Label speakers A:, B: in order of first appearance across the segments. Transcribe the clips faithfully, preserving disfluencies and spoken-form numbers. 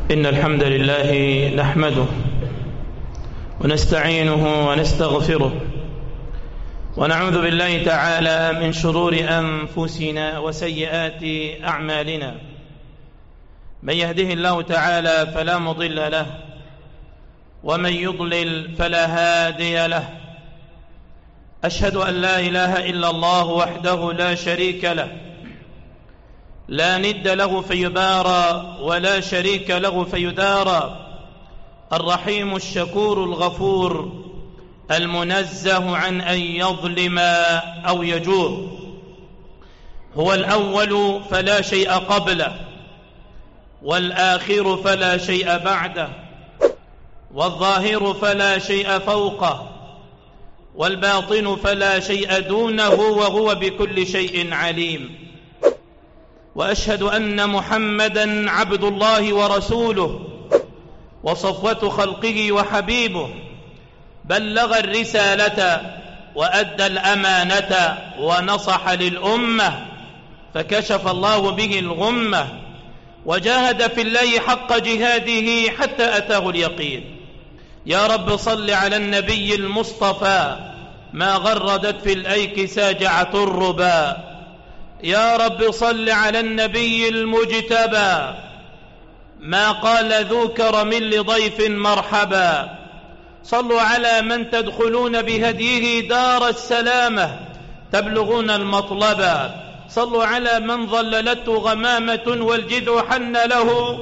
A: إن الحمد لله نحمده ونستعينه ونستغفره ونعوذ بالله تعالى من شرور أنفسنا وسيئات أعمالنا. من يهده الله تعالى فلا مضل له ومن يضلل فلا هادي له. أشهد أن لا إله إلا الله وحده لا شريك له لا ند له فيبارى ولا شريك له فيدارى، الرحيم الشكور الغفور المنزه عن أن يظلم أو يجور. هو الأول فلا شيء قبله، والآخر فلا شيء بعده، والظاهر فلا شيء فوقه، والباطن فلا شيء دونه، وهو بكل شيء عليم. وأشهد أن محمدًا عبد الله ورسوله وصفوة خلقه وحبيبه، بلغ الرسالة وأدى الأمانة ونصح للأمة، فكشف الله به الغمة، وجاهد في الله حق جهاده حتى أتاه اليقين. يا رب صل على النبي المصطفى ما غردت في الأيك ساجعة الربا. يا رب صل على النبي المجتبى ما قال ذو كرم لضيف مرحبا. صلوا على من تدخلون بهديه دار السلامة تبلغون المطلبا. صلوا على من ظللته غمامة والجذع حن له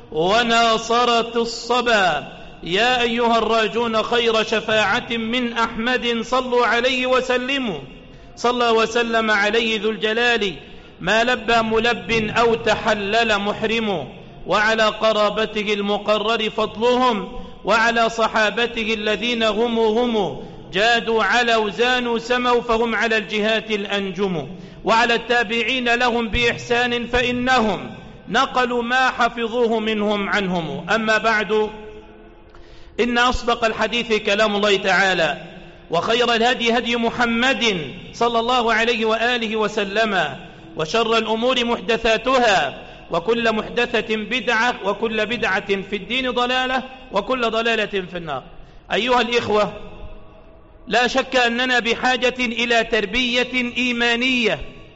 A: وناصرت الصبا. يا أيها الراجون خير شفاعة من أحمد صلوا عليه وسلموا. صلى وسلم عليه ذو الجلال ما لبى ملب أو تحلل محرم، وعلى قرابته المقرر فضلهم، وعلى صحابته الذين هم هم جادوا على وزانوا سموا فهم على الجهات الأنجم، وعلى التابعين لهم بإحسان فإنهم نقلوا ما حفظوه منهم عنهم. أما بعد، إن أصدق الحديث كلام الله تعالى، وخير الهدي هدي محمد صلى الله عليه وآله وسلم، وشر الأمور محدثاتها، وكل محدثة بدعة، وكل بدعة في الدين ضلالة، وكل ضلالة في النار. أيها الإخوة، لا شك أننا بحاجة إلى تربية إيمانية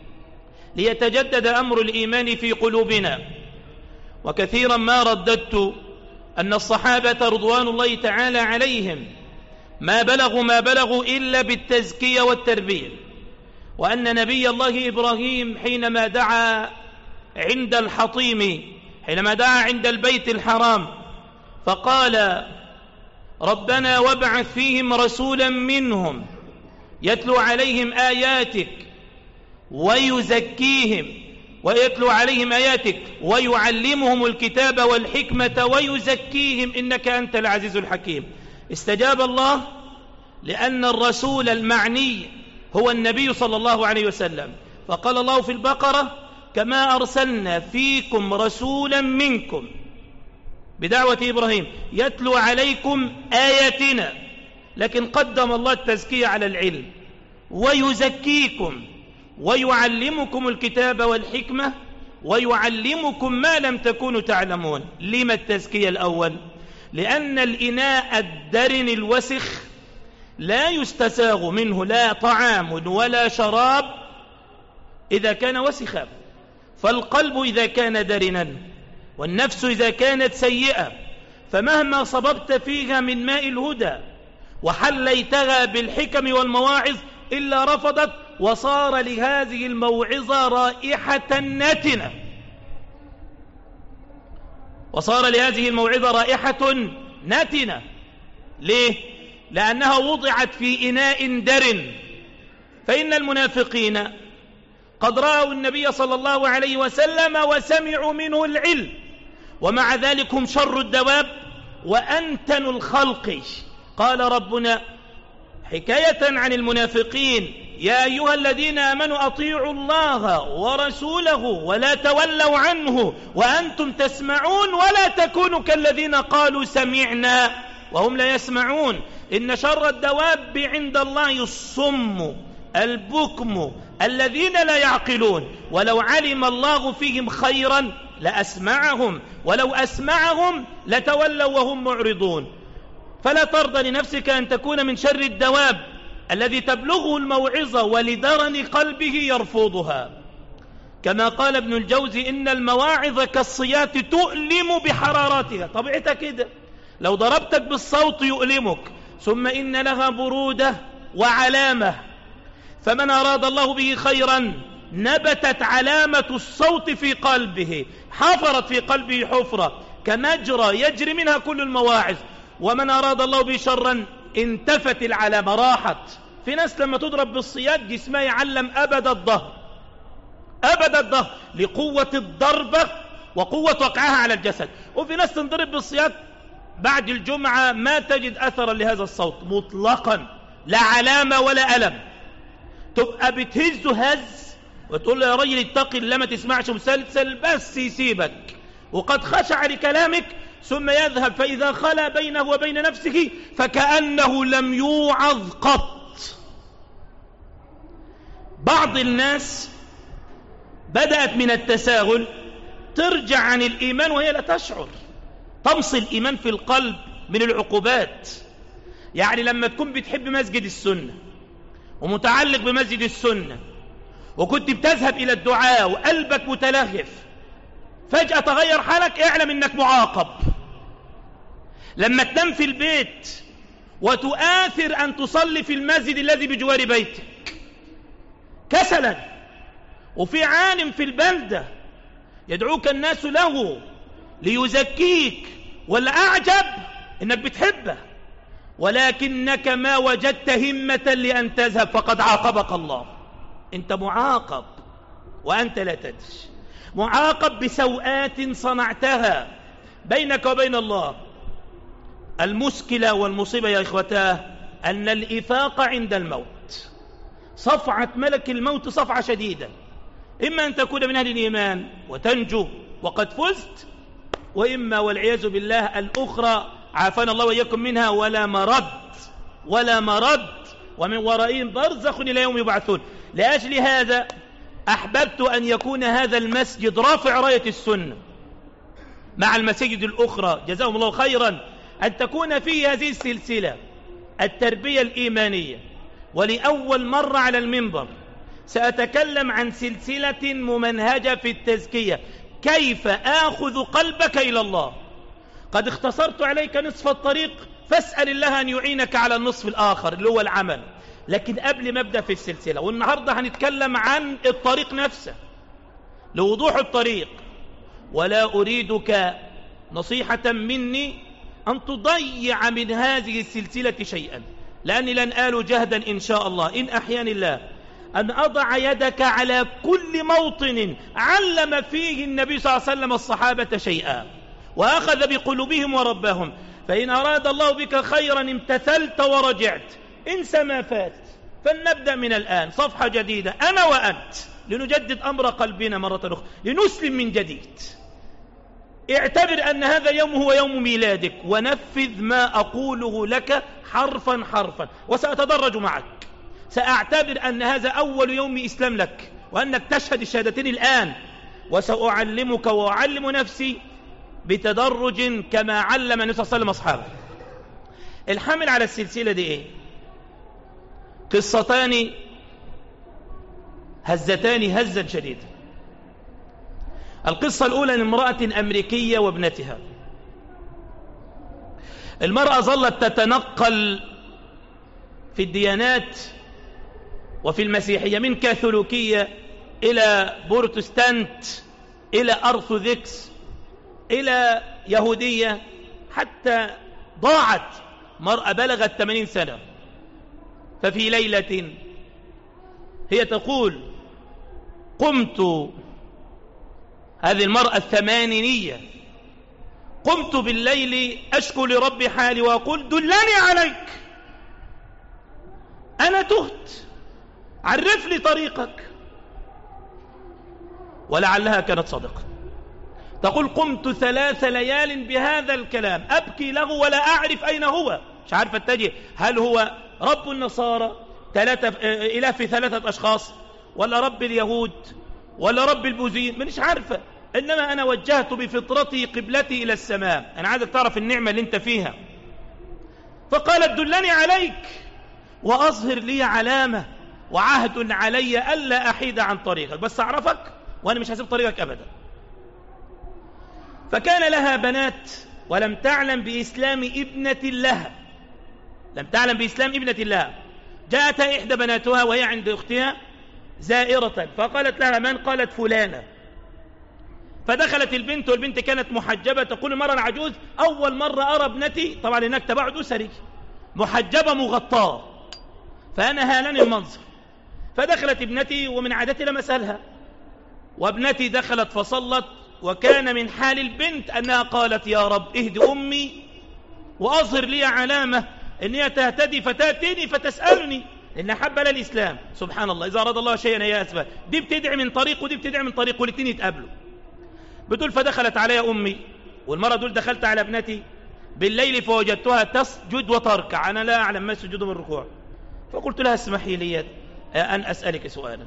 A: ليتجدد أمر الإيمان في قلوبنا. وكثيرا ما رددت أن الصحابة رضوان الله تعالى عليهم ما بلغوا ما بلغوا إلا بالتزكية والتربية، وأن نبي الله إبراهيم حينما دعا عند الحطيم، حينما دعا عند البيت الحرام فقال ربنا وابعث فيهم رسولا منهم يتلو عليهم آياتك ويزكيهم ويتلو عليهم آياتك ويعلمهم الكتاب والحكمة ويزكيهم إنك أنت العزيز الحكيم. استجاب الله لأن الرسول المعني هو النبي صلى الله عليه وسلم، فقال الله في البقرة كما أرسلنا فيكم رسولا منكم بدعوة إبراهيم يتلو عليكم آياتنا، لكن قدم الله التزكية على العلم. ويزكيكم ويعلمكم الكتاب والحكمة ويعلمكم ما لم تكونوا تعلمون. لما التزكية الأول؟ لأن الإناء الدرن الوسخ لا يستساغ منه لا طعام ولا شراب إذا كان وسخا، فالقلب إذا كان درنا والنفس إذا كانت سيئة فمهما صببت فيها من ماء الهدى وحليتها بالحكم والمواعظ إلا رفضت، وصار لهذه الموعظة رائحة نتنة وصار لهذه الموعظة رائحة نتنة. ليه؟ لأنها وضعت في إناء درن. فإن المنافقين قد رأوا النبي صلى الله عليه وسلم وسمعوا منه العلم، ومع ذلك هم شر الدواب وأنتن الخلق. قال ربنا حكاية عن المنافقين يا أيها الذين آمنوا أطيعوا الله ورسوله ولا تولوا عنه وأنتم تسمعون ولا تكونوا كالذين قالوا سمعنا وهم لا يسمعون. إن شر الدواب عند الله الصم البكم الذين لا يعقلون، ولو علم الله فيهم خيرا لأسمعهم ولو أسمعهم لتولوا وهم معرضون. فلا ترضى لنفسك أن تكون من شر الدواب الذي تبلغه الموعظة ولدرن قلبه يرفضها. كما قال ابن الجوزي إن المواعظ كالصيات تؤلم بحرارتها. طبيعتها كده، لو ضربتك بالصوت يؤلمك، ثم إن لها برودة وعلامة. فمن أراد الله به خيرا نبتت علامة الصوت في قلبه، حفرت في قلبه حفرة كمجرى يجري منها كل المواعظ. ومن أراد الله به شرا انتفت العلامة، راحت. في ناس لما تضرب بالصياد جسمها يعلم أبد الظهر، أبد الظهر لقوة الضربة وقوة وقعها على الجسد. وفي ناس تنضرب بالصياد بعد الجمعة ما تجد أثرا لهذا الصوت مطلقا، لا علامة ولا ألم. تبقى بتهزه هز وتقول له يا رجل اتقي الله ما تسمعش مسلسل، بس يسيبك وقد خشع لكلامك، ثم يذهب فإذا خلى بينه وبين نفسه فكأنه لم يوعظ قط. بعض الناس بدأت من التساهل ترجع عن الإيمان وهي لا تشعر، تمص الإيمان في القلب من العقوبات. يعني لما تكون بتحب مسجد السنة ومتعلق بمسجد السنة وكنت بتذهب إلى الدعاء وقلبك متلهف، فجأة تغير حالك، اعلم انك معاقب. لما تنام في البيت وتؤثر أن تصلي في المسجد الذي بجوار بيتك كسلا، وفي عالم في البلدة يدعوك الناس له ليزكيك، ولا أعجب إنك بتحبه ولكنك ما وجدت همة لأن تذهب فقد عاقبك الله. أنت معاقب وأنت لا تدري، معاقب بسوءات صنعتها بينك وبين الله. المشكلة والمصيبة يا إخوتاه أن الإفاق عند الموت، صفعة ملك الموت صفعة شديدة. إما أن تكون من أهل الإيمان وتنجو وقد فزت، وإما والعياذ بالله الأخرى عافانا الله وإياكم منها ولا مرد ولا مرد، ومن ورائهم برزخ إلى يوم يبعثون. لأجل هذا أحببت أن يكون هذا المسجد رافع راية السنة مع المساجد الأخرى جزاهم الله خيرا، أن تكون فيه هذه السلسلة التربية الإيمانية. ولأول مرة على المنبر سأتكلم عن سلسلة ممنهجة في التزكية، كيف آخذ قلبك إلى الله. قد اختصرت عليك نصف الطريق، فاسأل الله أن يعينك على النصف الآخر اللي هو العمل. لكن قبل ما أبدأ في السلسلة، والنهاردة هنتكلم عن الطريق نفسه لوضوح الطريق، ولا أريدك نصيحة مني أن تضيع من هذه السلسلة شيئا، لأني لن آل جهدا إن شاء الله إن أحياني الله أن أضع يدك على كل موطن علم فيه النبي صلى الله عليه وسلم الصحابة شيئا وأخذ بقلوبهم وربهم. فإن أراد الله بك خيرا امتثلت ورجعت، انسى ما فات. فلنبدأ من الآن صفحة جديدة أنا وأنت، لنجدد أمر قلبنا مرة أخرى، لنسلم من جديد. اعتبر أن هذا يوم هو يوم ميلادك، ونفذ ما أقوله لك حرفا حرفا، وسأتدرج معك. سأعتبر أن هذا أول يوم إسلام لك، وأنك تشهد الشهادتين الآن، وسأعلمك وأعلم نفسي بتدرج كما علم النبي صلى الله عليه وسلم أصحابه. الحامل على السلسلة دي إيه؟ قصتان هزتان هزا شديدا. القصة الأولى لامرأة أمريكية وابنتها. المرأة ظلت تتنقل في الديانات وفي المسيحية، من كاثوليكية إلى بروتستانت إلى أرثوذكس إلى يهودية، حتى ضاعت مرأة بلغت ثمانين سنة. ففي ليلة هي تقول: قمت، هذه المرأة الثمانينية، قمت بالليل أشكو لربي حالي وأقول: دلني عليك، أنا تهت، عرف لي طريقك. ولعلها كانت صادقة. تقول: قمت ثلاث ليال بهذا الكلام أبكي له ولا أعرف أين هو، مش عارف أتجه، هل هو رب النصارى ثلاثة إله في ثلاثة أشخاص، ولا رب اليهود، ولا رب البوذيين، مش عارفة. إنما أنا وجهت بفطرتي قبلتي إلى السماء، أنا عايزك تعرف النعمة اللي أنت فيها. فقالت دلني عليك وأظهر لي علامة وعهد علي ألا أحيد عن طريقك، بس أعرفك وأنا مش هسيب طريقك أبدا. فكان لها بنات ولم تعلم بإسلام ابنة لها، لم تعلم بإسلام ابنة لها. جاءتها إحدى بناتها وهي عند أختها زائرة، فقالت لها من؟ قالت فلانة. فدخلت البنت، والبنت كانت محجبة، تقول المرأة العجوز أول مرة أرى ابنتي، طبعا هناك تباعد أسري، محجبة مغطاة، فأنا هالني المنظر. فدخلت ابنتي ومن عادتي لم أسألها، وابنتي دخلت فصلت، وكان من حال البنت أنها قالت يا رب اهد أمي وأظهر لي علامة أن هي تهتدي فتأتيني فتسألني، لأن حب لها الإسلام. سبحان الله، إذا أراد الله شيئا هي أسباب، دي بتدعي من طريق ودي بتدعي من طريق، والاثنين يتقابلوا. بتقول فدخلت علي أمي، والمرة دول دخلت على ابنتي بالليل فوجدتها تسجد وتركع، أنا لا أعلم ما السجود من الركوع. فقلت لها اسمحي لي أن أسألك سؤالا،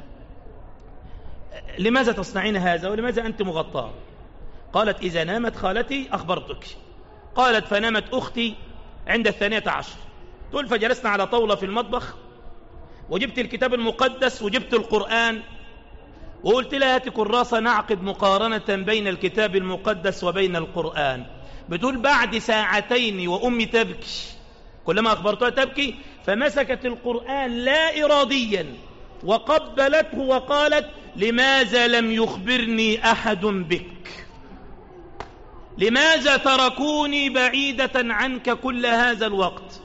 A: لماذا تصنعين هذا ولماذا أنت مغطاة؟ قالت إذا نامت خالتي أخبرتك. قالت فنامت أختي عند الثانية عشر. تقول فجلسنا على طاولة في المطبخ، وجبت الكتاب المقدس وجبت القرآن، وقلت لها هاتي كراسة نعقد مقارنة بين الكتاب المقدس وبين القرآن. بتقول بعد ساعتين وأمي تبكي، كلما أخبرتها تبكي، فمسكت القرآن لا إراديا وقبلته وقالت لماذا لم يخبرني أحد بك؟ لماذا تركوني بعيدة عنك كل هذا الوقت؟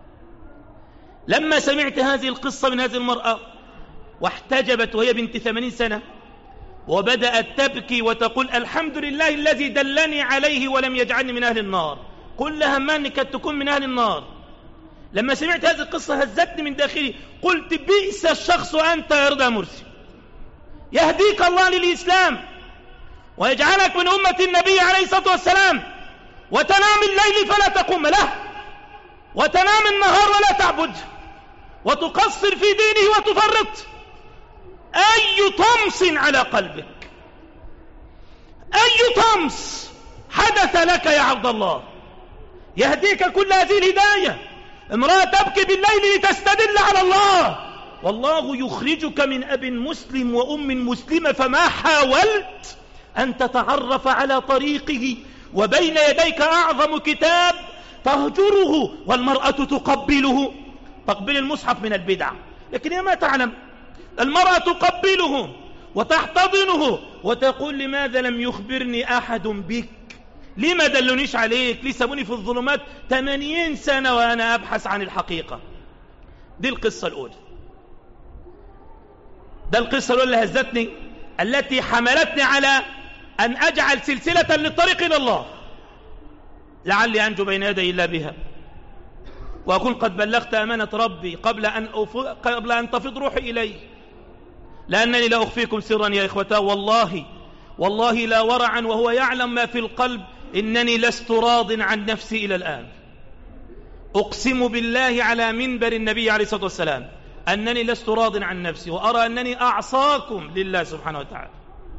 A: لما سمعت هذه القصة من هذه المرأة واحتجبت وهي بنت ثمانين سنة، وبدأت تبكي وتقول الحمد لله الذي دلني عليه ولم يجعلني من أهل النار، كل هماني كانت تكون من أهل النار. لما سمعت هذه القصة هزتني من داخلي، قلت بئس الشخص أنت يا رضا مرسي، يهديك الله للإسلام ويجعلك من أمة النبي عليه الصلاة والسلام، وتنام الليل فلا تقوم له، وتنام النهار ولا تعبد، وتقصر في دينه وتفرط. أي طمس على قلبك، أي طمس حدث لك يا عبد الله يهديك كل هذه الهداية؟ امرأة تبكي بالليل لتستدل على الله، والله يخرجك من أب مسلم وأم مسلمة، فما حاولت أن تتعرف على طريقه وبين يديك أعظم كتاب تهجره، والمرأة تقبله، تقبل المصحف من البدع، لكن هي ما تعلم. المرأة تقبله وتحتضنه وتقول لماذا لم يخبرني أحد بك؟ لما دلونيش عليك؟ ليه سابوني في الظلمات ثمانين سنة وأنا أبحث عن الحقيقة؟ دي القصة الأولى، ده القصة الأولى اللي هزتني، التي حملتني على أن أجعل سلسلة للطريق إلى الله، لعلي أنجو بين يدي الله بها، وأكون قد بلغت أمانة ربي قبل أن, أف... قبل أن تفض روحي إليه، لأنني لا أخفيكم سرا يا إخوتا، والله والله لا ورعا وهو يعلم ما في القلب، إنني لست راض عن نفسي إلى الآن. أقسم بالله على منبر النبي عليه الصلاة والسلام أنني لست راض عن نفسي، وأرى أنني أعصاكم لله سبحانه وتعالى.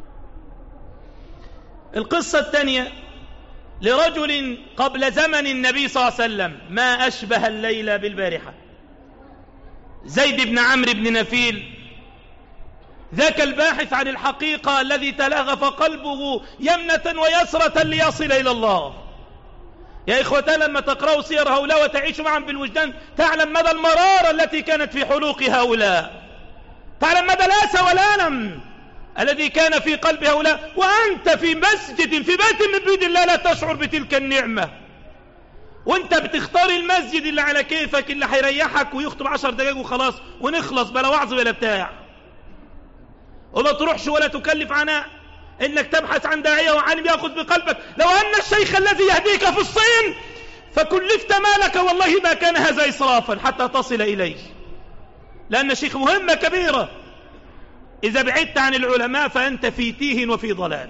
A: القصة الثانية لرجل قبل زمن النبي صلى الله عليه وسلم، ما أشبه الليلة بالبارحة، زيد بن عمرو بن نفيل، ذاك الباحث عن الحقيقة الذي تلغف قلبه يمنة ويسرة ليصل إلى الله. يا إخوتي لما تقرأوا سير هؤلاء وتعيشوا معهم بالوجدان تعلم مدى المرارة التي كانت في حلوق هؤلاء، تعلم مدى الأسى والألم الذي كان في قلب هؤلاء، وأنت في مسجد في بيت من بيوت الله لا تشعر بتلك النعمة، وانت بتختار المسجد اللي على كيفك اللي هيريحك ويخطب عشر دقائق وخلاص ونخلص، بلا وعظ بلا بتاع، وما تروحش ولا تكلف عناء انك تبحث عن داعية وعالم يأخذ بقلبك. لو ان الشيخ الذي يهديك في الصين فكلفت مالك والله ما كان هذا إسرافا حتى تصل إليه، لأن الشيخ مهمة كبيرة، إذا بعدت عن العلماء فأنت في تيه وفي ضلال.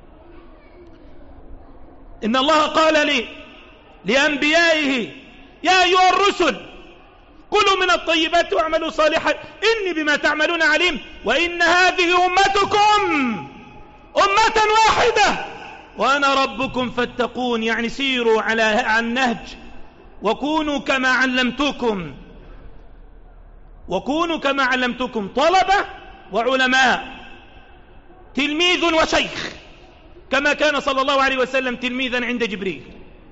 A: إن الله قال لي لأنبيائه يا أيها الرسل كلوا من الطيبات واعملوا صالحا إني بما تعملون عليم، وإن هذه أمتكم أمة واحدة وأنا ربكم فاتقون، يعني سيروا على النهج وكونوا كما علمتكم، وكونوا كما علمتكم طلبة وعلماء، تلميذ وشيخ، كما كان صلى الله عليه وسلم تلميذا عند جبريل.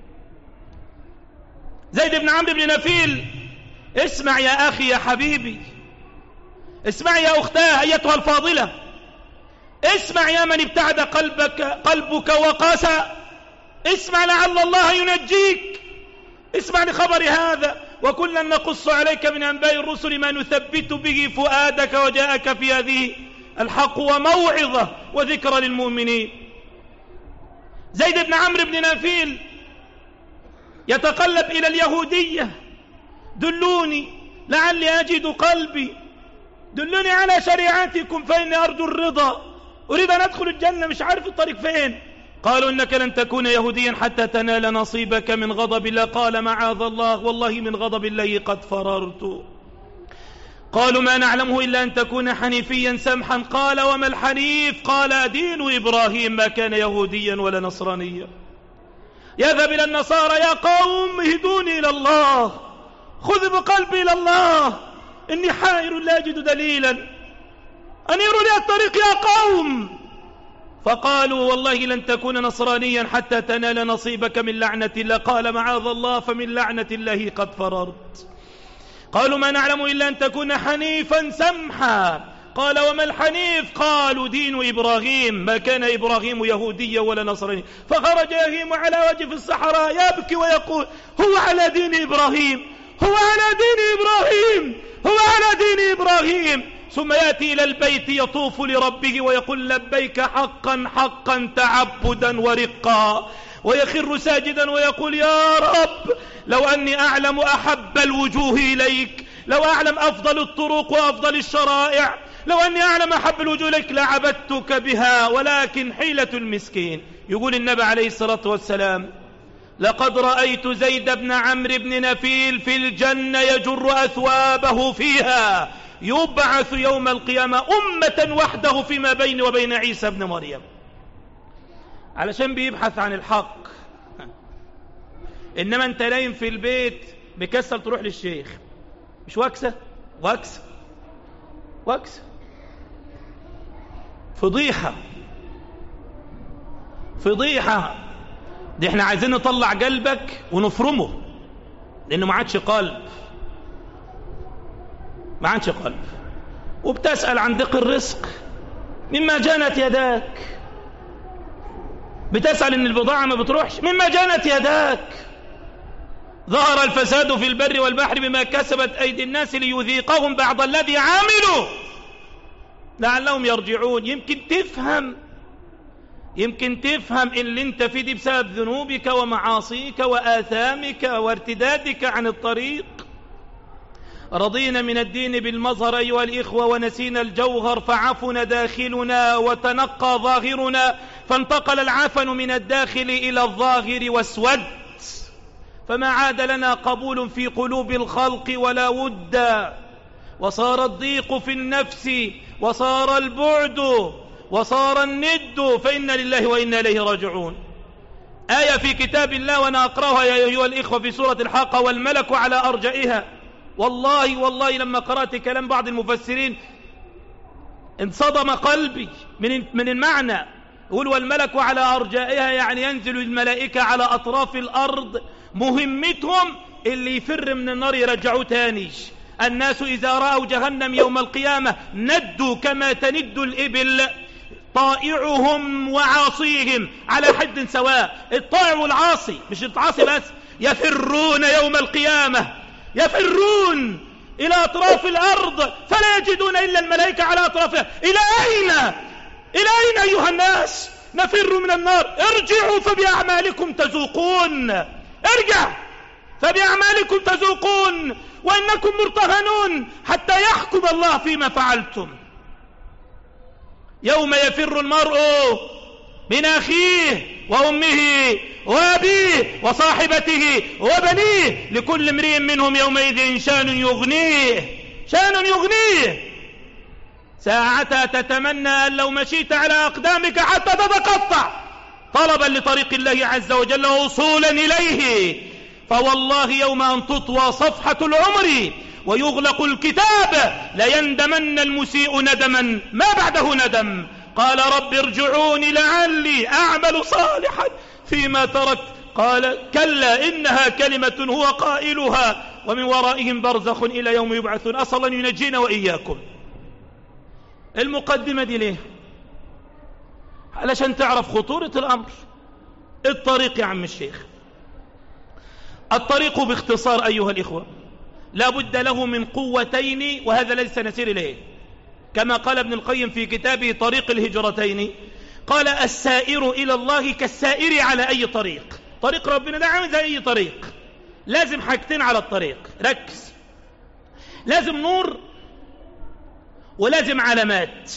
A: زيد بن عمرو بن نفيل، اسمع يا أخي يا حبيبي، اسمع يا أختاه أيتها الفاضلة، اسمع يا من ابتعد قلبك قلبك وقاسى، اسمع لعل الله ينجيك، اسمع لخبر هذا. وكلا نقص عليك من أنباء الرسل ما نثبت به فؤادك وجاءك في هذه الحق وموعظة وذكرى للمؤمنين. زيد بن عمرو بن نفيل يتقلب إلى اليهودية، دلوني لعلي أجد قلبي، دلوني على شريعتكم فإني أرجو الرضا، أريد أن أدخل الجنة مش عارف الطريق فين. قالوا إنك لن تكون يهوديا حتى تنال نصيبك من غضب الله. قال معاذ الله، والله من غضب الله قد فررت. قالوا ما نعلمه إلا أن تكون حنيفيا سمحا. قال وما الحنيف؟ قال دين إبراهيم ما كان يهوديا ولا نصرانيا. يذهب إلى النصارى يا قوم اهدوني إلى الله، خذ بقلبي إلى الله، إني حائر لا أجد دليلا، أنيروا لي الطريق يا قوم. فقالوا والله لن تكون نصرانيا حتى تنال نصيبك من لعنة الله. قال معاذ الله فمن لعنة الله قد فررت. قالوا ما نعلم إلا أن تكون حنيفا سمحا. قال وما الحنيف؟ قالوا دين إبراهيم ما كان إبراهيم يهوديا ولا نصرانيا. فخرج يهيم على وجه في الصحراء يبكي ويقول هو على دين إبراهيم، هو على دين إبراهيم، هو على دين إبراهيم. ثم يأتي إلى البيت يطوف لربه ويقول لبيك حقا حقا تعبدا ورقا، ويخر ساجدا ويقول يا رب لو أني أعلم أحب الوجوه إليك، لو أعلم أفضل الطرق وأفضل الشرائع، لو أني أعلم أحب الوجوه إليك لعبدتك بها، ولكن حيلة المسكين. يقول النبي عليه الصلاة والسلام لقد رأيت زيد بن عمرو بن نفيل في الجنة يجر أثوابه فيها، يبعث يوم القيامة أمة وحده فيما بين وبين عيسى بن مريم، علشان بيبحث عن الحق. إنما أنت لايم في البيت بكسل تروح للشيخ، مش وكسة وكسة وكسة، فضيحة فضيحة. دي احنا عايزين نطلع قلبك ونفرمه، لأنه ما عادش قلب، ما عادش قلب. وبتسأل عن ضيق الرزق مما جنت يداك، بتسأل ان البضاعة ما بتروحش مما جنت يداك. ظهر الفساد في البر والبحر بما كسبت أيدي الناس ليذيقهم بعض الذي عملوا لعلهم يرجعون. يمكن تفهم يمكن تفهم ان اللي انت فيه دي بسبب ذنوبك ومعاصيك وآثامك وارتدادك عن الطريق. رضينا من الدين بالمظهر أيها الإخوة ونسينا الجوهر، فعفن داخلنا وتنقى ظاهرنا، فانتقل العفن من الداخل إلى الظاهر واسود، فما عاد لنا قبول في قلوب الخلق ولا ود، وصار الضيق في النفس، وصار البعد، وصار الند، فإنا لله وإنا إليه راجعون. آية في كتاب الله وأنا أقرأها يا أيها الإخوة في سورة الحاقة والملك على أرجائها. والله والله لما قرأت كلام بعض المفسرين انصدم قلبي من من المعنى. يقول والملك على أرجائها، يعني ينزل الملائكة على أطراف الأرض، مهمتهم اللي يفر من النار يرجعوه تاني. الناس إذا رأوا جهنم يوم القيامة ندوا كما تند الإبل، طائعهم وعاصيهم على حد سواء. الطائع والعاصي، مش العاصي بس، يفرون يوم القيامة، يفرون إلى أطراف الأرض فلا يجدون إلا الملائكة على أطرافها. إلى أين؟ إلى أين أيها الناس نفر من النار؟ ارجعوا فبأعمالكم تذوقون، ارجع فبأعمالكم تذوقون وإنكم مرتهنون حتى يحكم الله فيما فعلتم. يوم يفر المرء من أخيه وأمه وأبيه وصاحبته وبنيه، لكل امرئ منهم يومئذ شان يغنيه، شان يغنيه. ساعتها تتمنى أن لو مشيت على أقدامك حتى تتقطع طلبا لطريق الله عز وجل ووصولا إليه. فوالله يوم أن تطوى صفحة العمر ويغلق الكتاب ليندمن المسيء ندما ما بعده ندم. قال رب ارجعوني لعلي أعمل صالحا فيما تركت. قال كلا إنها كلمة هو قائلها ومن ورائهم برزخ إلى يوم يبعثون. أسأل الله ينجينا وإياكم. المقدمة دي ليه؟ علشان تعرف خطورة الأمر. الطريق يا عم الشيخ، الطريق باختصار أيها الإخوة لا بد له من قوتين، وهذا الذي سنسير إليه كما قال ابن القيم في كتابه طريق الهجرتين. قال السائر إلى الله كالسائر على أي طريق. طريق ربنا ده عامل زي أي طريق، لازم حاجتين على الطريق، ركز. لازم نور، ولازم علامات،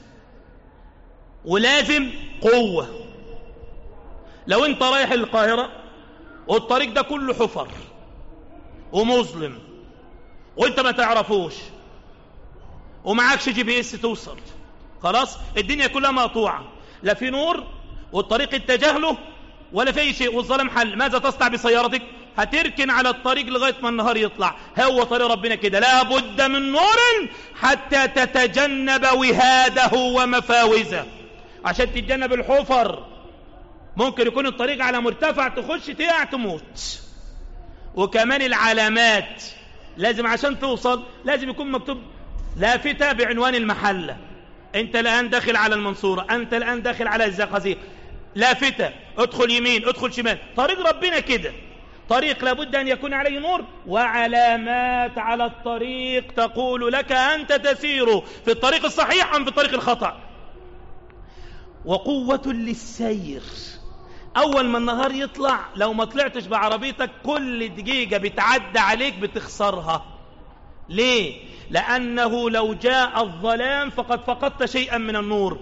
A: ولازم قوة. لو انت رايح القاهرة والطريق ده كله حفر ومظلم وانت ما تعرفوش ومعاكش جي بي اس توصل، خلاص الدنيا كلها مقطوعة، لا في نور والطريق اتجه له ولا في اي شيء والظلام حل، ماذا تصنع بسيارتك؟ هتركن على الطريق لغاية ما النهار يطلع. هو طريق ربنا كده، لا بد من نور حتى تتجنب وهاده ومفاوزه، عشان تتجنب الحفر. ممكن يكون الطريق على مرتفع تخش تقع تموت. وكمان العلامات لازم عشان توصل لازم يكون مكتوب لافتة بعنوان المحلة. انت الآن داخل على المنصورة، انت الآن داخل على الزقازيق، لافتة ادخل يمين ادخل شمال. طريق ربنا كده، طريق لابد أن يكون عليه نور وعلامات على الطريق تقول لك أنت تسير في الطريق الصحيح أم في الطريق الخطأ. وقوة للسير، أول ما النهار يطلع لو ما طلعتش بعربيتك كل دقيقة بتعدى عليك بتخسرها. ليه؟ لأنه لو جاء الظلام فقد فقدت شيئا من النور.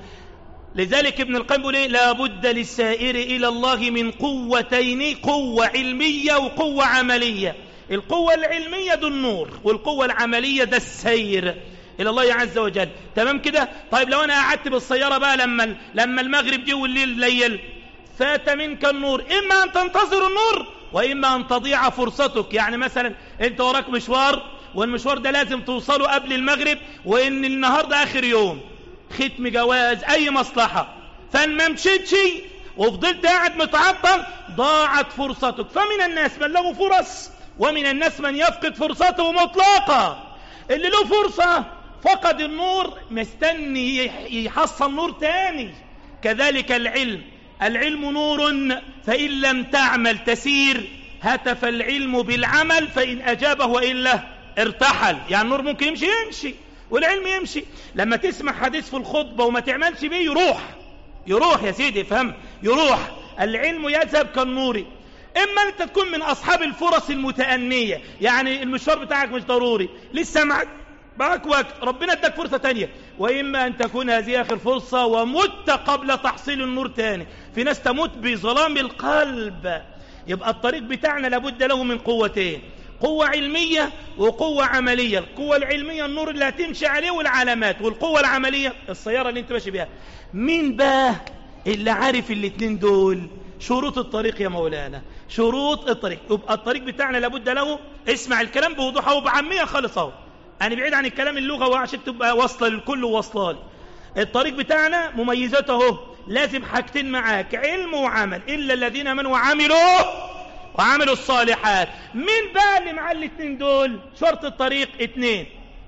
A: لذلك ابن القيم يقول لا بد للسائر إلى الله من قوتين، قوة علمية وقوة عملية. القوة العلمية ده النور، والقوة العملية ده السير إلى الله عز وجل. تمام كده؟ طيب لو أنا قعدت بالسيارة بقى لما لما المغرب جه والليل ليل فات منك النور، إما أن تنتظر النور وإما أن تضيع فرصتك. يعني مثلا أنت وراك مشوار والمشوار ده لازم توصله قبل المغرب، وإن النهاردة آخر يوم، ختم جواز أي مصلحة، فما مشيتش وفضلت قاعد متعطل ضاعت فرصتك. فمن الناس من له فرص ومن الناس من يفقد فرصته مطلقا. اللي له فرصة فقد النور مستني يحصل نور تاني. كذلك العلم، العلم نور فإن لم تعمل تسير، هتف العلم بالعمل فإن أجابه وإلا ارتحل. يعني النور ممكن يمشي يمشي والعلم يمشي. لما تسمع حديث في الخطبة وما تعملش بيه يروح يروح يا سيدي، فهم، يروح. العلم يذهب كالنور. إما أنت تكون من أصحاب الفرص المتأنية، يعني المشوار بتاعك مش ضروري لسه معك معك وقت، ربنا اداك فرصة تانية. وإما أن تكون هذه آخر فرصة ومت قبل تحصيل النور تاني. في ناس تموت بظلام القلب. يبقى الطريق بتاعنا لابد له من قوتين، قوة علمية وقوة عملية. القوة العلمية النور اللي هتمشي عليه والعلامات، والقوة العملية السيارة اللي انت ماشي بيها. مين بقى اللي عارف الاتنين دول؟ شروط الطريق يا مولانا، شروط الطريق. يبقى الطريق بتاعنا لابد له، اسمع الكلام بوضوح وبعامية خالص اهو، انا بعيد عن الكلام اللغة وعشان تبقى واصلة للكل وواصلة لي. الطريق بتاعنا مميزاته اهو، لازم حاجتين معاك، علم وعمل. إلا الذين آمنوا وعملوا وعملوا الصالحات. مين بقى اللي مع الاثنين دول؟ شرط الطريق اتنين،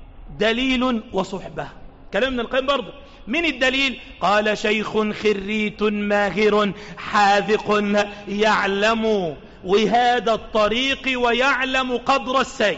A: دليل وصحبة. كلام ابن القيم برضه. من الدليل؟ قال شيخ خريت ماهر حاذق يعلم وهاد الطريق ويعلم قدر السير.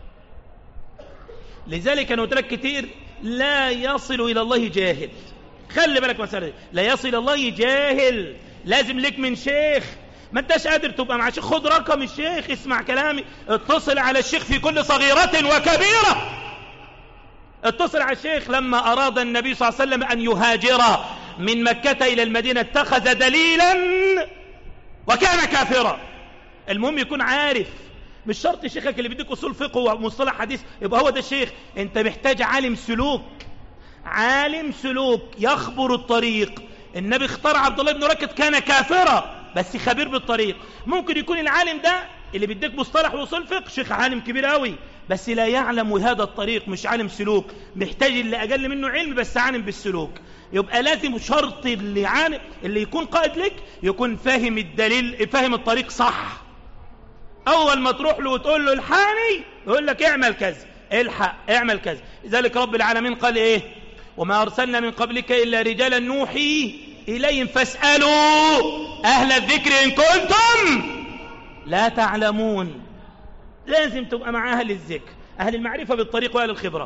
A: لذلك أنا قلت لك كتير لا يصل إلى الله جاهل. خلي بالك مسألة، لا يصل إلى الله جاهل. لازم لك من شيخ، ما انتش قادر تبقى مع شيخ، خد رقم الشيخ، اسمع كلامي، اتصل على الشيخ في كل صغيرة وكبيرة. اتصل على الشيخ. لما أراد النبي صلى الله عليه وسلم أن يهاجر من مكة إلى المدينة اتخذ دليلا وكان كافرا. المهم يكون عارف، مش شرط شيخك اللي بيديك أصول فقه ومصطلح حديث يبقى هو ده الشيخ. انت محتاج عالم سلوك، عالم سلوك يخبر الطريق. النبي اختار عبد الله بن ركد كان كافرا بس خبير بالطريق. ممكن يكون العالم ده اللي بيديك مصطلح وصول فقه شيخ عالم كبير قوي بس لا يعلم هذا الطريق، مش عالم سلوك، محتاج اللي أقل منه علم بس عالم بالسلوك. يبقى لازم شرط اللي عالم اللي يكون قائد لك يكون فاهم الدليل، فاهم الطريق صح. أول ما تروح له وتقول له الحقني يقول لك اعمل كذا، الحق اعمل كذا. لذلك رب العالمين قال ايه؟ وما أرسلنا من قبلك إلا رجالا نوحي إليهم فاسألوا أهل الذكر إن كنتم لا تعلمون. لازم تبقى مع أهل الذكر، أهل المعرفة بالطريق وأهل الخبرة.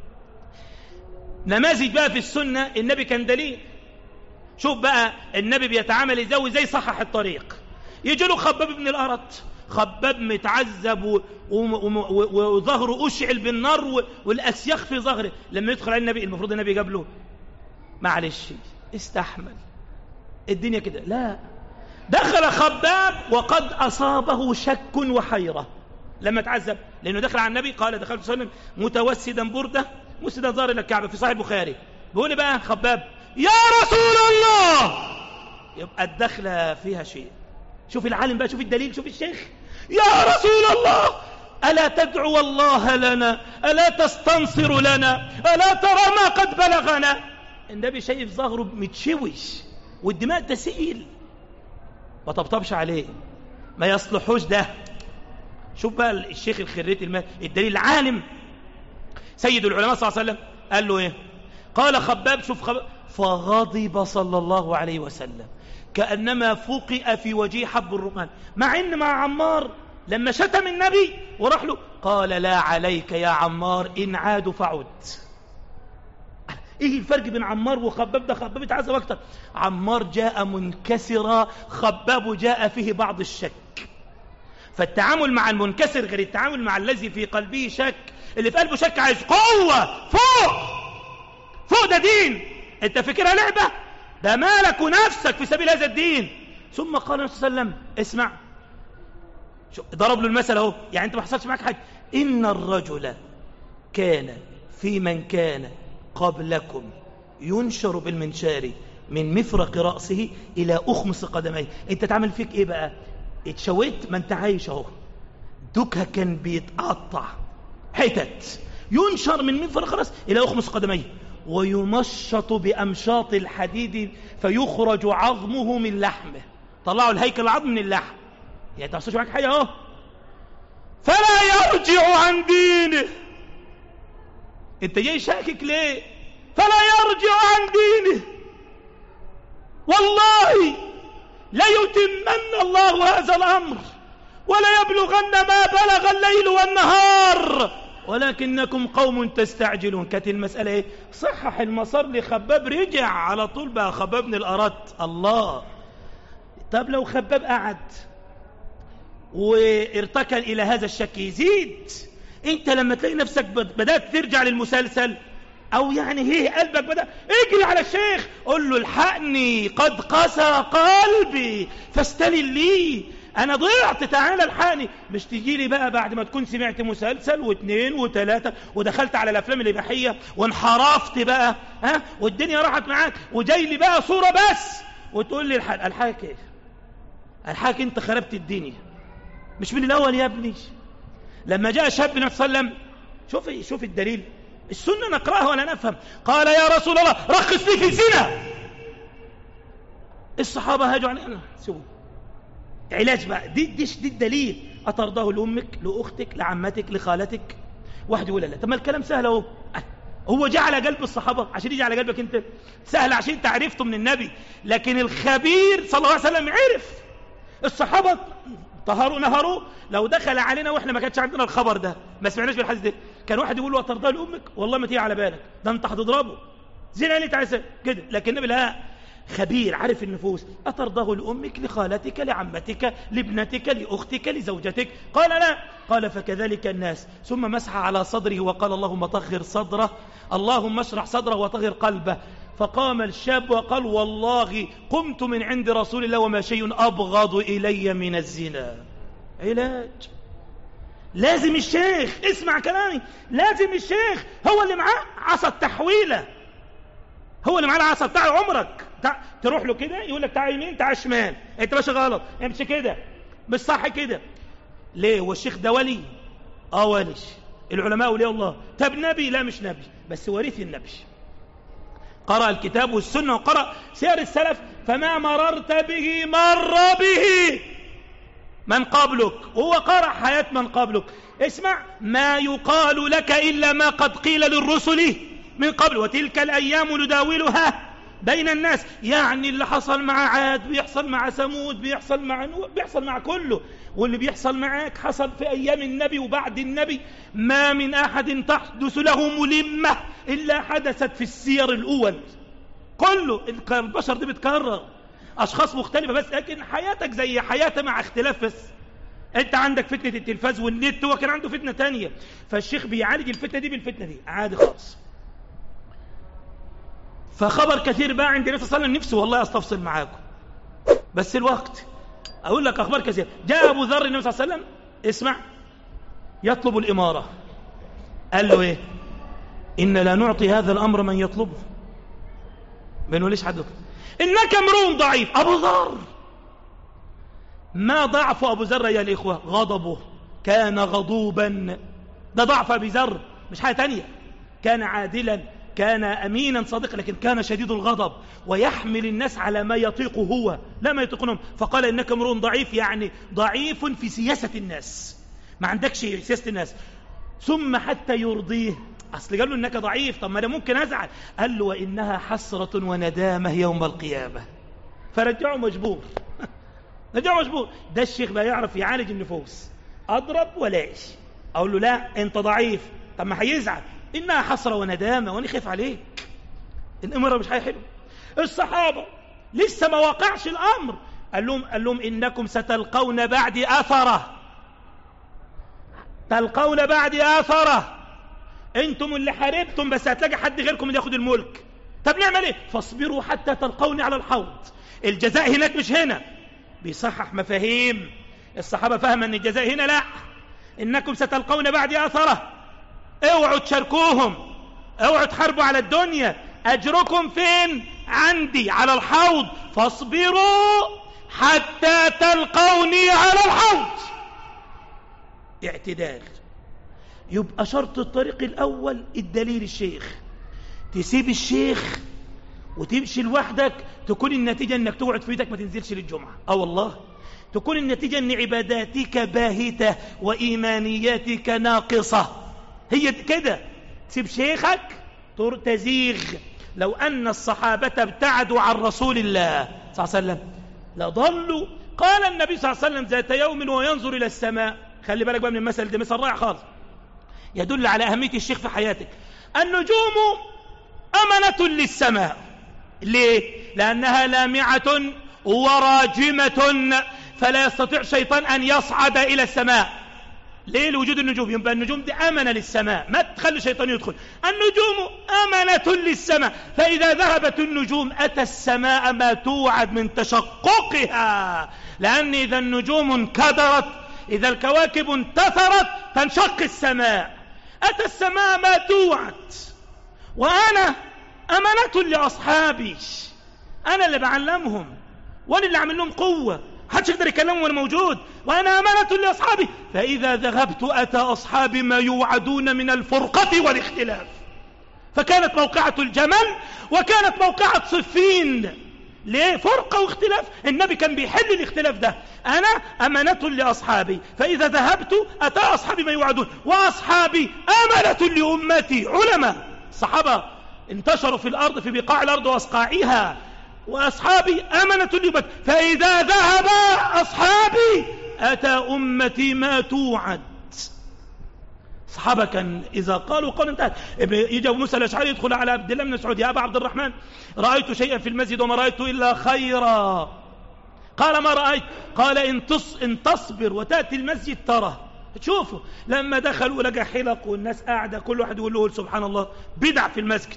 A: نماذج بقى في السنة النبي كان دليل. شوف بقى النبي بيتعامل ازاي زي صحح الطريق. يجي له خباب بن الأرت، خباب متعذب وظهره أشعل بالنار والأسياخ في ظهره. لما يدخل على النبي المفروض النبي جاب له معلش استحمل الدنيا كده، لا، دخل خباب وقد أصابه شك وحيرة لما تعذب، لأنه دخل على النبي قال دخلت صلى الله عليه وسلم متوسدا بردة مسندا ظهر إلى الكعبة في صحيح البخاري. بيقول بقى خباب يا رسول الله، يبقى الدخلة فيها شيء. شوف العالم بقى، شوف الدليل، شوف الشيخ. يا رسول الله ألا تدعو الله لنا، ألا تستنصر لنا، ألا ترى ما قد بلغنا. النبي شايف ظهره متشوش والدماء تسيل، ما طبطبش عليه، ما يصلحوش ده. شوف بقى الشيخ الخريت المال الدليل العالم سيد العلماء صلى الله عليه وسلم قال له ايه؟ قال خباب شوف خباب فغضب صلى الله عليه وسلم كأنما فوقئ في وجهه حب الرمان، مع ان مع عمار لما شتم النبي وراح له قال لا عليك يا عمار إن عادوا فعد. ايه الفرق بين عمار وخباب؟ ده خباب اتعذب اكتر، عمار جاء منكسرا، خباب جاء فيه بعض الشك. فالتعامل مع المنكسر غير التعامل مع الذي في قلبه شك. اللي في قلبه شك عايز قوة فوق فوق، ده دين انت فكرها لعبة، ده مالك ونفسك في سبيل هذا الدين. ثم قال النبي صلى الله عليه وسلم اسمع، ضرب له المثل اهو، يعني انت ما حصلش معاك حاجة. ان الرجل كان في من كان قبلكم ينشر بالمنشار من مفرق رأسه إلى أخمص قدميه. انت تعمل فيك ايه بقى؟ اتشويت، ما انت عايش اهو، دوكها كان بيتقطع حتت، ينشر من مفرق رأسه إلى أخمص قدميه، ويمشط بأمشاط الحديد فيخرج عظمه من لحمه. طلعوا الهيكل العظم من اللحم، يعني تعصوش معاك حاجة اهو. فلا يرجع عن دينه. انت جاي شاكك ليه؟ فلا يرجع عن دينه، والله لا يتمن الله هذا الأمر ولا يبلغن ما بلغ الليل والنهار ولكنكم قوم تستعجلون. كانت المسألة ايه؟ صحح المسار لخباب، رجع على طول بقى خباب بن الأرت. الله، طب لو خباب قعد وارتكن إلى هذا الشك يزيد. انت لما تلاقي نفسك بدأت ترجع للمسلسل او يعني هي قلبك بدأ، اجري على الشيخ قل له الحقني قد قسى قلبي فاستلل لي، انا ضيعت، تعالى الحقني. مش تجي لي بقى بعد ما تكون سمعت مسلسل واثنين وثلاثة ودخلت على الافلام الاباحية وانحرفت بقى ها والدنيا راحت معاك وجاي لي بقى صورة بس وتقول لي الحق. الحقك كيف؟ الحقك انت خربت الدنيا، مش من الاول يا ابني. لما جاء شاب النبي صلى الله عليه وسلم، شوف شوف الدليل، السنة نقرأها ولا نفهم. قال يا رسول الله رخص لي في الزنا. الصحابة هاجوا عنه سووا علاج بقى، دي دي دي الدليل. أترضاه لأمك لأختك لعمتك لخالتك؟ واحد يقول لا. طب ما الكلام سهل اهو، هو جاء على قلب الصحابة عشان يجي على قلبك انت؟ سهل عشان انت عرفته من النبي، لكن الخبير صلى الله عليه وسلم عرف. الصحابة طهروا نهروا، لو دخل علينا واحنا ما كانش عندنا الخبر ده، ما سمعناش بالحديث ده، كان واحد يقول له أترضاه لأمك؟ والله ما تيجي على بالك، ده انت هتضربه زين اللي تعيسى كده. لكن النبي لا، خبير عارف النفوس. أترضاه لأمك لخالتك لعمتك لابنتك لأختك لزوجتك؟ قال لا. قال فكذلك الناس. ثم مسح على صدره وقال اللهم طهر صدره، اللهم اشرح صدره وطهر قلبه. فقام الشاب وقال والله قمت من عند رسول الله وما شيء أبغض إلي من الزنا. علاج. لازم الشيخ، اسمع كلامي، لازم الشيخ هو اللي معاه عصا التحويلة.
B: هو اللي معاه العصا بتاع عمرك. تع... تروح له كده يقول لك تعال يمين تعال شمال، انت ماشي غلط، امشي كده مش صح كده. ليه؟ هو الشيخ ده ولي؟ اه ولي. العلماء ولي الله. طب نبي؟ لا مش نبي، بس ورث النبي، قرأ الكتاب والسنة وقرأ سير السلف، فما مررت به مر به من قبلك، وهو قرأ حياة من قبلك. اسمع، ما يقال لك إلا ما قد قيل للرسل من قبل، وتلك الأيام نداولها بين الناس. يعني اللي حصل مع عاد بيحصل مع ثمود، بيحصل مع نوح، بيحصل مع كله، واللي بيحصل معاك حصل في أيام النبي وبعد النبي. ما من أحد تحدث له ملمة إلا حدثت في السير الأول. كله البشر دي بتكرر، أشخاص مختلفة بس، لكن حياتك زي حياتها مع اختلاف بس. أنت عندك فتنة التلفاز والنت، وكان عنده فتنة تانية، فالشيخ بيعالج الفتنة دي بالفتنة دي عادي خالص. فخبر كثير بقى عند النبي صلى الله عليه وسلم، نفسي والله أستفصل معاكم بس الوقت. أقول لك أخبار كثير. جاء أبو ذر النبي صلى الله عليه وسلم، اسمع، يطلب الإمارة. قال له إيه؟ إن لا نعطي هذا الأمر من يطلبه. ما نقوليش حد يطلب. إنك امرؤ ضعيف. أبو ذر، ما ضعف أبو ذر يا الإخوة؟ غضبه، كان غضوبا. ده ضعف أبي ذر مش حاجة تانية. كان عادلا، كان أمينا صادقا، لكن كان شديد الغضب ويحمل الناس على ما يطيقه هو لا ما يطيقونهم. فقال إنك امرؤ ضعيف، يعني ضعيف في سياسة الناس، ما عندكش سياسة الناس. ثم حتى يرضيه، أصل قال له إنك ضعيف، طب ما أنا ممكن أزعل. قال له وإنها حسرة وندامة يوم القيامة. فرجعه مجبور رجعه مجبور. ده الشيخ بقى يعرف يعالج النفوس. أضرب ولا إيش؟ أقول له لا أنت ضعيف، طب ما هيزعل، إنها حسرة وندامة وأنا خايف عليك، الأمر مش حلو. الصحابة لسه ما وقعش الأمر، قال لهم, قال لهم إنكم ستلقون بعد أثرة، تلقون بعد أثرة، أنتم اللي حاربتم بس هتلاقي حد غيركم اللي ياخد الملك. طب نعمل إيه؟ فاصبروا حتى تلقوني على الحوض. الجزاء هناك مش هنا. بيصحح مفاهيم الصحابة، فهم أن الجزاء هنا لا، إنكم ستلقون بعد أثرة، اوعوا تشاركوهم، اوعوا تحاربوا على الدنيا، أجركم فين؟ عندي على الحوض، فاصبروا حتى تلقوني على الحوض. اعتدال. يبقى شرط الطريق الأول الدليل الشيخ. تسيب الشيخ وتمشي لوحدك، تكون النتيجة انك تقعد في بيتك ما تنزلش للجمعة. اه والله تكون النتيجة ان عباداتك باهتة وإيمانياتك ناقصة. هي كده، تسيب شيخك تزيغ. لو أن الصحابة ابتعدوا عن رسول الله صلى الله عليه وسلم لضلوا. قال النبي صلى الله عليه وسلم ذات يوم وينظر إلى السماء. خلي بالك بقى من المثل ده، مثل رائع خالص يدل على أهمية الشيخ في حياتك. النجوم أمنة للسماء. ليه؟ لأنها لامعة وراجمة، فلا يستطيع شيطان أن يصعد إلى السماء. ليه؟ لوجود النجوم. يبقى النجوم دي أمنة للسماء، ما تخلي شيطان يدخل. النجوم أمنة للسماء، فإذا ذهبت النجوم أتى السماء ما توعد من تشققها. لأن إذا النجوم انكدرت، إذا الكواكب انتثرت تنشق السماء. أتى السماء ما توعد. وأنا أمنة لأصحابي، أنا اللي بعلمهم وأنا اللي أعمل لهم قوة، محدش يقدر يكلمهم وأنا موجود، وأنا أمانة لأصحابي. فإذا ذهبت أتى أصحابي ما يوعدون من الفرقة والاختلاف. فكانت موقعة الجمل وكانت موقعة صفين. ليه؟ فرقة واختلاف. النبي كان بيحل الاختلاف ده. أنا أمانة لأصحابي، فإذا ذهبت أتى أصحابي ما يوعدون، وأصحابي أمانة لأمتي. علماء الصحابة انتشروا في الأرض، في بقاع الأرض وأصقاعها، وأصحابي أمنة لأمتي، فإذا ذهب أصحابي أتى أمتي ما توعد. صحابة كان إذا قالوا قال انتهت. يجي أبو موسى الأشعري يدخل على عبد الله بن مسعود: يا أبا عبد الرحمن، رأيت شيئا في المسجد وما رأيت إلا خيرا. قال: ما رأيت؟ قال: إن, تص... إن تصبر وتأتي المسجد ترى. تشوفوا لما دخلوا لقى حلق والناس قاعدة كل واحد يقول له سبحان الله، بدع في المسجد.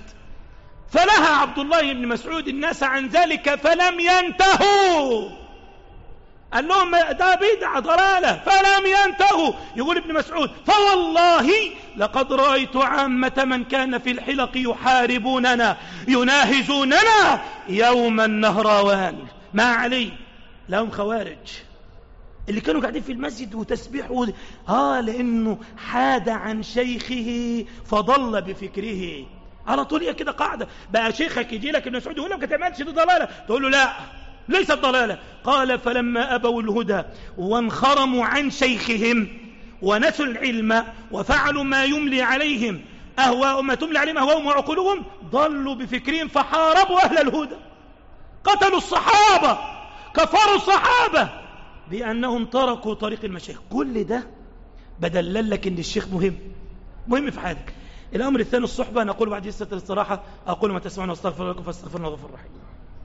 B: فلها عبد الله بن مسعود الناس عن ذلك فلم ينتهوا. قال لهم ده بدعة ضلالة فلم ينتهوا. يقول ابن مسعود فوالله لقد رأيت عامة من كان في الحلق يحاربوننا يناهزوننا يوم النهروان. ما علي لهم خوارج اللي كانوا قاعدين في المسجد وتسبيح و... ها لأنه حاد عن شيخه فضل بفكره على طول. هي كده قاعدة بقى شيخك يجي لك ابن مسعود يقول لك ما تعملش دي ضلالة، تقول له لا ليست ضلالة. قال فلما أبوا الهدى وانخرموا عن شيخهم ونسوا العلم وفعلوا ما يملي عليهم أهواء ما تملي عليهم أهواءهم وعقولهم ضلوا بفكرهم فحاربوا أهل الهدى، قتلوا الصحابة، كفروا الصحابة بأنهم تركوا طريق المشايخ. كل ده بدلل لك أن الشيخ مهم مهم في حياتك. الأمر الثاني الصحبة. نقول بعد جلسة الاستراحة أقول ما تسمعون واستغفر لكم فاستغفروا الله غفور رحيم.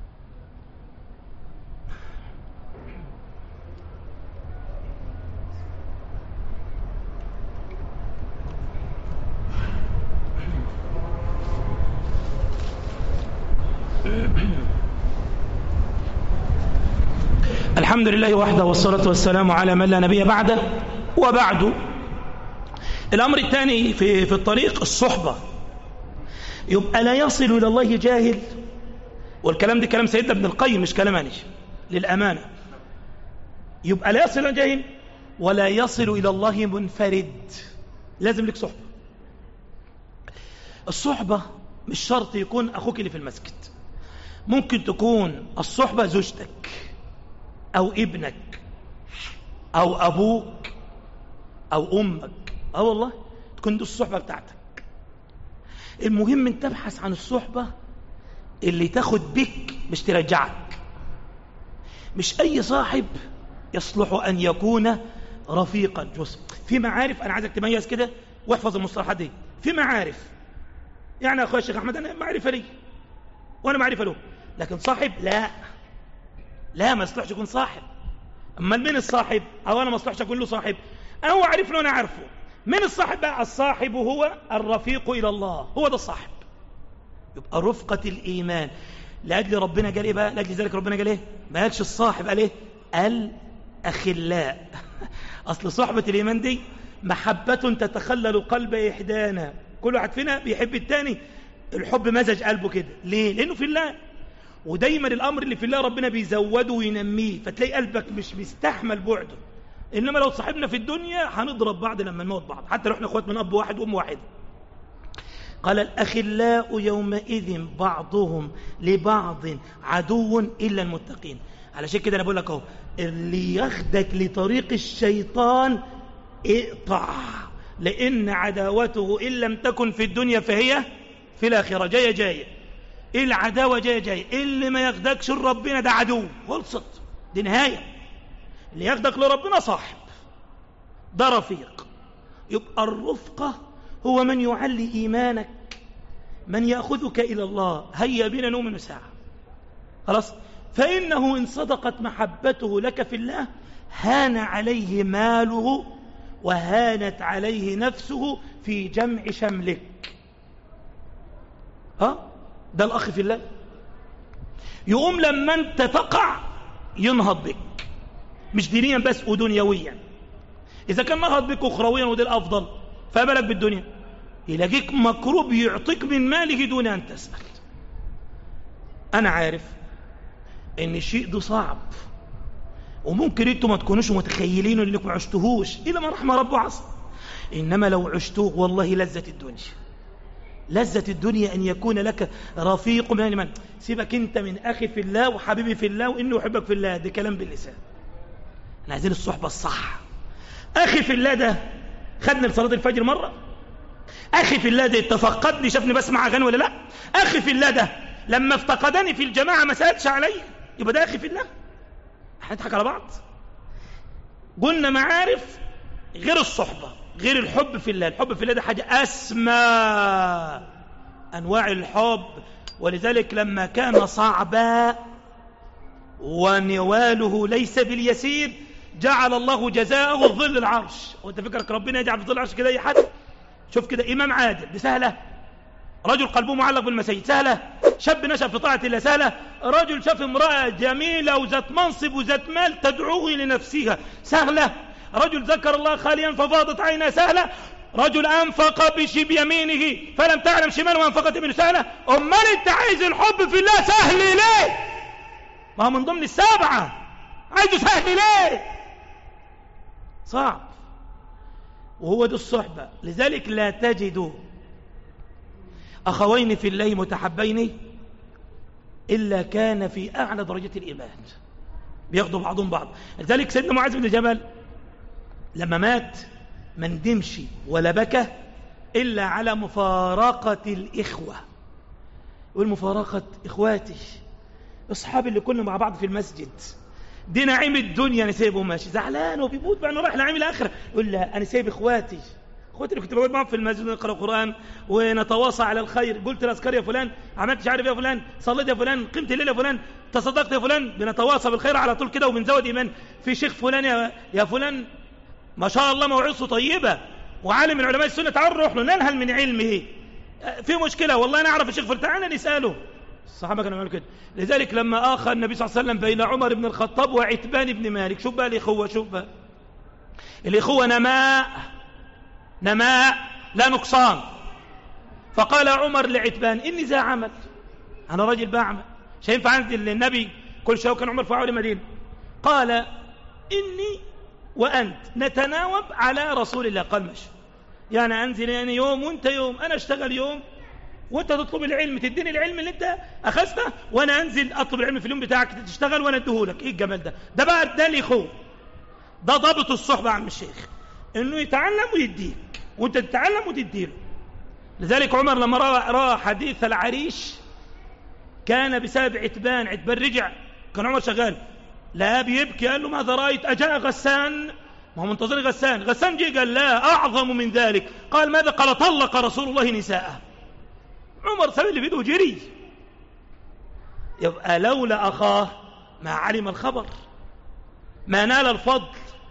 B: الحمد لله وحده والصلاة والسلام على من لا نبي بعده وبعد. الأمر الثاني في, في الطريق الصحبة. يبقى لا يصل إلى الله جاهل، والكلام ده كلام سيدنا ابن القيم مش كلام أنا للأمانة. يبقى لا يصل إلى جاهل ولا يصل إلى الله منفرد، لازم لك صحبة. الصحبة مش شرط يكون أخوك اللي في المسجد، ممكن تكون الصحبة زوجتك أو ابنك أو أبوك أو أمك. أه والله تكون دي الصحبة بتاعتك. المهم أن تبحث عن الصحبة اللي تاخد بك مش ترجعك. مش أي صاحب يصلح أن يكون رفيقا جزء. في معارف أنا عايزك تميز كده واحفظ المصطلحات دي. في معارف يعني أخويا الشيخ أحمد أنا معرفة لي وأنا معرفة له، لكن صاحب لا لا ما يصلحش يكون صاحب. أما من الصاحب أو أنا ما يصلحش أكون له صاحب، أنا هو عارف له أنا عارفه. من الصاحب بقى الصاحب هو الرفيق إلى الله، هو ده الصاحب. يبقى رفقة الإيمان. لأجل ربنا قال إيه بقى؟ لأجل ذلك ربنا قال إيه؟ ما قالش الصاحب، قال إيه؟ الأخلاء. أصل صحبة الإيمان دي محبة تتخلل قلب إحدانا. كل واحد فينا بيحب التاني، الحب مزج قلبه كده. ليه؟ لأنه في الله. ودايما الأمر اللي في الله ربنا بيزوده وينميه، فتلاقي قلبك مش مستحمل بعده. إنما لو صاحبنا في الدنيا هنضرب بعض لما نموت بعض، حتى لو احنا اخوات من أب واحد وأم واحد. قال الأخلاء يومئذ بعضهم لبعض عدو إلا المتقين. علشان كده أنا بقول لك اهو، اللي ياخدك لطريق الشيطان اقطع، لأن عداوته إن لم تكن في الدنيا فهي في الآخرة. جاية جاية العداوة جاية جاية. اللي ما ياخدكش لربنا ده عدو، خلصت دي نهاية. اللي ياخدك لربنا صاحب، ده رفيق. يبقى الرفقة هو من يعلي إيمانك، من يأخذك إلى الله. هيا بنا نؤمن ساعة خلاص. فإنه إن صدقت محبته لك في الله هان عليه ماله وهانت عليه نفسه في جمع شملك. ها ده الأخ في الله. يقوم لما أنت تقع ينهض بك، مش دينيا بس ودنيويا. إذا كان نهض بك أخرويا وده الأفضل، فبالك بالدنيا يلاقيك مكروب يعطيك من ماله دون أن تسأل. أنا عارف إن الشيء ده صعب، وممكن أنتم ما تكونوش متخيلين إنكم ما عشتوهوش إلا ما رحم رب عصر. إنما لو عشتوه والله لذة الدنيا، لذة الدنيا أن يكون لك رفيق من من سيبك أنت من أخي في الله وحبيبي في الله وإنه يحبك في الله، ده كلام باللسان. احنا عايزين الصحبة الصح. أخي في الله ده خدني لصلاة الفجر مرة، أخي في الله ده اتفقدني شافني بسمع أغاني ولا لا، أخي في الله ده لما افتقدني في الجماعة ما سألش علي، يبقى ده أخي في الله. احنا نضحك على بعض. قلنا معارف غير الصحبة، غير الحب في الله. الحب في الله ده حاجة أسمى أنواع الحب. ولذلك لما كان صعبا ونواله ليس باليسير جعل الله جزاءه ظل العرش. وانت فكرك ربنا يجعل في ظل العرش كده اي حد؟ شوف كده إمام عادل، دي سهلة. رجل قلبه معلق بالمساجد، سهلة. شاب نشأ في طاعة الله سهلة. رجل شاف امرأة جميلة وذات منصب وذات مال تدعوه لنفسها سهلة. رجل ذكر الله خاليا ففاضت عينه سهلة. رجل أنفق بيمينه فلم تعلم شماله وأنفقت يمينه سهلة. أمال أنت عايز الحب في الله سهل ليه؟ ما هو من ضمن السبعة، عايزه سهل ليه؟ صعب. وهو دي الصحبة. لذلك لا تجد أخوين في الله متحبين إلا كان في أعلى درجة الإيمان، بياخدوا بعضهم بعض. لذلك سيدنا معاذ بن جبل لما مات ما ندمش ولا بكى إلا على مفارقة الإخوة. والمفارقة إخواتي أصحابي اللي كنا مع بعض في المسجد، دي نعيم الدنيا أنا سايبه ماشي زعلان وبيموت بقى أنا رايح نعيم الآخرة. يقول لا أنا سايب إخواتي، إخواتي اللي كنت بقعد معهم في المسجد نقرأ قرآن ونتواصى على الخير. قلت الأذكار يا فلان، عملت مش عارف يا فلان، صليت يا فلان، قمت الليل يا فلان، تصدقت يا فلان. بنتواصى بالخير على طول كده وبنزود إيمان. في شيخ فلان يا, يا فلان ما شاء الله موعظته طيبة وعالم من علماء السنة، تعال نروح له ننهل من علمه. في مشكلة والله نعرف الشيخ فلان، تعال نسأله. الصحابة كانوا يعملوا كده. لذلك لما آخى النبي صلى الله عليه وسلم بين عمر بن الخطاب وعتبان بن مالك، شوف بقى الإخوة، شوف بقى الإخوة نماء نماء لا نقصان. فقال عمر لعتبان إني ذا عمل، أنا راجل بعمل، مش هينفع عندي النبي كل شيء. وكان عمر في عول المدينة. قال إني وأنت نتناوب على رسول الله. قال ماشي، يعني أنزل يعني يوم وأنت يوم، أنا أشتغل يوم وأنت تطلب العلم تديني العلم اللي أنت أخذته، وأنا أنزل أطلب العلم في اليوم بتاعك تشتغل وأنا أديهولك. إيه الجمال ده؟ ده بقى ده الإخوة، ده ضابط الصحبة يا عم الشيخ، إنه يتعلم ويديك وأنت تتعلم وتديله. لذلك عمر لما رأى, رأى حديث العريش كان بسبب عتبان. عتبان رجع، كان عمر شغال، لا بيبكي، قال له ماذا رأيت؟ أجاء غسان، ما هو منتظر غسان. غسان جي قال لا أعظم من ذلك. قال ماذا؟ قال طلق رسول الله نساءه. عمر ساب اللي بيده وجري. يبقى لولا أخاه ما علم الخبر، ما نال الفضل.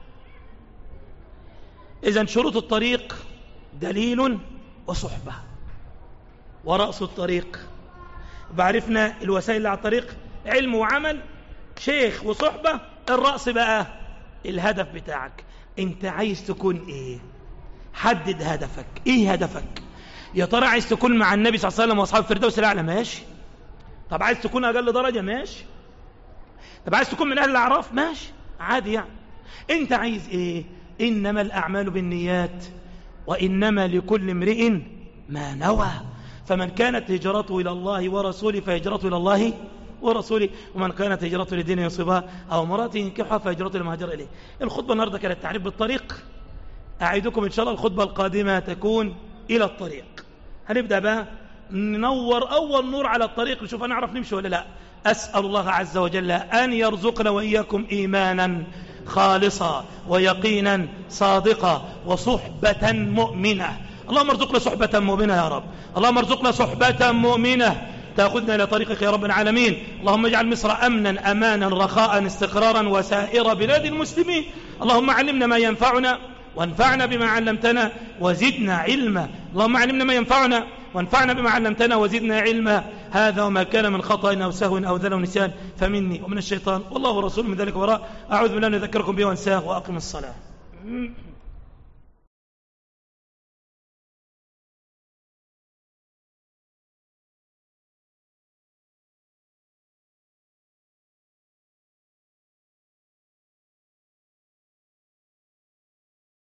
B: إذن شروط الطريق دليل وصحبة، ورأس الطريق بعرفنا الوسائل اللي على الطريق علم وعمل، شيخ وصحبة. الرأس بقى الهدف بتاعك، انت عايز تكون ايه؟ حدد هدفك. ايه هدفك؟ يا ترى عايز تكون مع النبي صلى الله عليه وسلم واصحاب الفردوس الاعلى؟ ماشي. طب عايز تكون اقل درجة؟ ماشي. طب عايز تكون من اهل الاعراف؟ ماشي عادي يعني. انت عايز ايه؟ انما الاعمال بالنيات وانما لكل امرئ ما نوى. فمن كانت هجرته الى الله ورسوله فهجرته الى الله ورسوله، ومن كانت هجرته لدين يصيبها او امرأة ينكحها فهجرته لما هاجر اليه. الخطبة النهارده كانت تعريف بالطريق. اعيدكم ان شاء الله الخطبة القادمة تكون الى الطريق. هنبدأ بقى ننور اول نور على الطريق، نشوف هنعرف نمشي ولا لا. اسأل الله عز وجل ان يرزقنا واياكم ايمانا خالصا ويقينا صادقا وصحبة مؤمنة. اللهم ارزقنا صحبة مؤمنة يا رب. اللهم ارزقنا صحبة مؤمنة تأخذنا إلى طريقك يا رب العالمين. اللهم اجعل مصر أمنا أمانا رخاء استقرارا وسائر بلاد المسلمين. اللهم علمنا ما ينفعنا وانفعنا بما علمتنا وزدنا علما. اللهم علمنا ما ينفعنا وانفعنا بما علمتنا وزدنا علما. هذا وما كان من خطأ أو سهو أو ذل أو نسيان فمني ومن الشيطان والله ورسوله من ذلك وراء. أعوذ بالله أن أذكركم به وأنساه وأقم الصلاة.